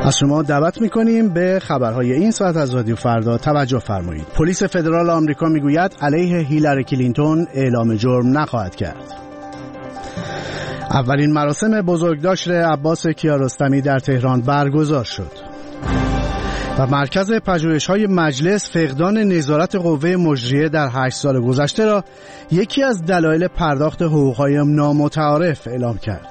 از شما دعوت می‌کنیم به خبرهای این ساعت از رادیو فردا توجه فرمایید. پلیس فدرال آمریکا میگوید علیه هیلاری کلینتون اعلام جرم نخواهد کرد. اولین مراسم بزرگداشت عباس کیارستمی در تهران برگزار شد. و مرکز پژوهش‌های مجلس فقدان نظارت قوه مجریه در 8 سال گذشته را یکی از دلایل پرداخت حقوق‌های نامتعارف اعلام کرد.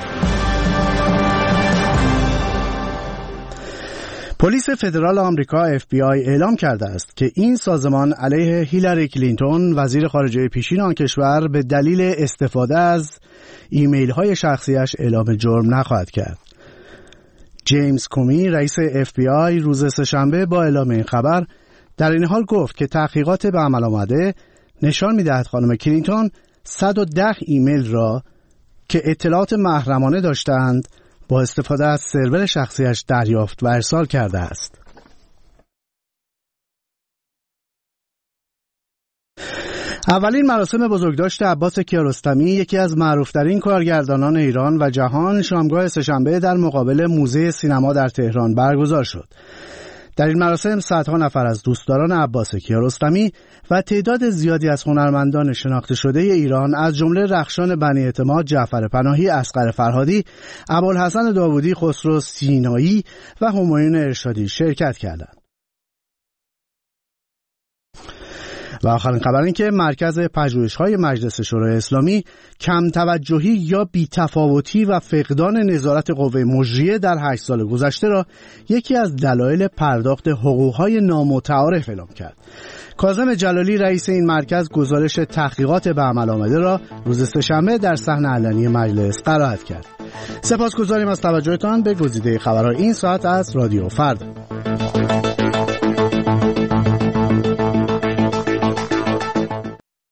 پلیس فدرال آمریکا FBI اعلام کرده است که این سازمان علیه هیلاری کلینتون وزیر خارجه پیشین آن کشور به دلیل استفاده از ایمیل‌های شخصیش اعلام جرم نخواهد کرد. جیمز کومی رئیس FBI روز سه‌شنبه با اعلام این خبر در این حال گفت که تحقیقات به عمل آمده نشان می‌دهد خانم کلینتون 110 ایمیل را که اطلاعات محرمانه داشتند با استفاده از سرور شخصیش دریافت و ارسال کرده است. اولین مراسم بزرگداشت عباس کیارستمی یکی از معروف‌ترین کارگردانان ایران و جهان شامگاه سه‌شنبه در مقابل موزه سینما در تهران برگزار شد. در این مراسم صدها نفر از دوستداران عباس کیارستمی و تعداد زیادی از هنرمندان شناخته شده ایران از جمله رخشان بنی اعتماد، جعفر پناهی، اصغر فرهادی، ابوالحسن داوودی، خسرو سینایی و همایون ارشادی شرکت کردند. و آخرین خبر این که مرکز پژوهش‌های مجلس شورای اسلامی کم توجهی یا بی‌تفاوتی و فقدان نظارت قوه مجریه در 8 سال گذشته را یکی از دلایل پرداخت حقوق‌های نامتعارف اعلام کرد. کاظم جلالی رئیس این مرکز گزارش تحقیقات به عمل آمده را روز سه‌شنبه در صحن علنی مجلس قرائت کرد. سپاسگزاریم از توجهتان به گزیده خبرهای این ساعت از رادیو فردا.